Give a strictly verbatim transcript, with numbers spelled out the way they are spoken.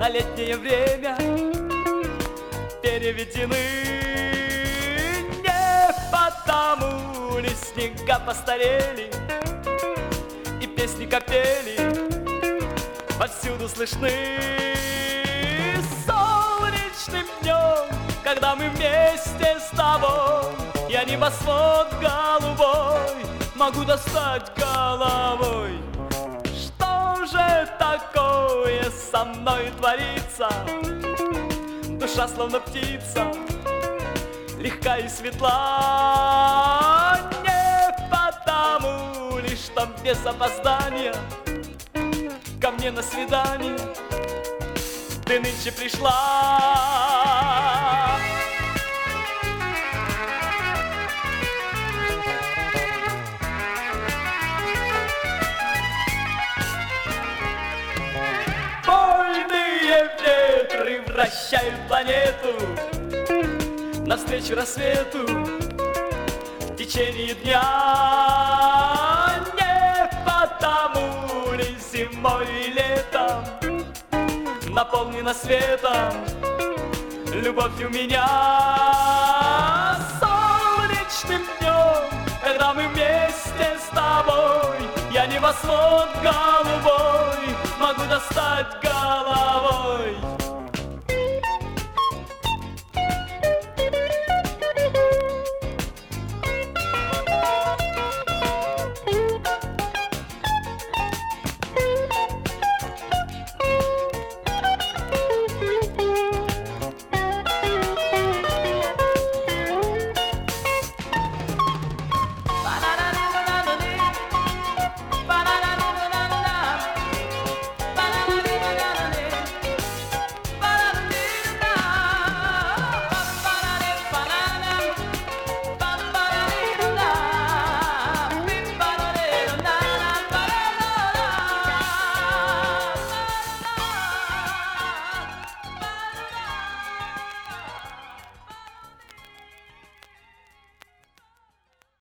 на летнее время переведены. Не потому ли снега постарели и песни капели повсюду слышны. Солнечным днем, когда мы вместе с тобой, я небосвод голубой могу достать головой. Что же такое со мной творится? Душа словно птица, легка и светла. Не потому ли, что без опоздания ко мне на свидание ты нынче пришла. Вольные ветры вращают планету навстречу рассвету в течение дня. Не потому ли зимой и летом наполнена светом любовь у меня. Солнечным днем, когда мы вместе с тобой, я небосвод голубой могу достать головой.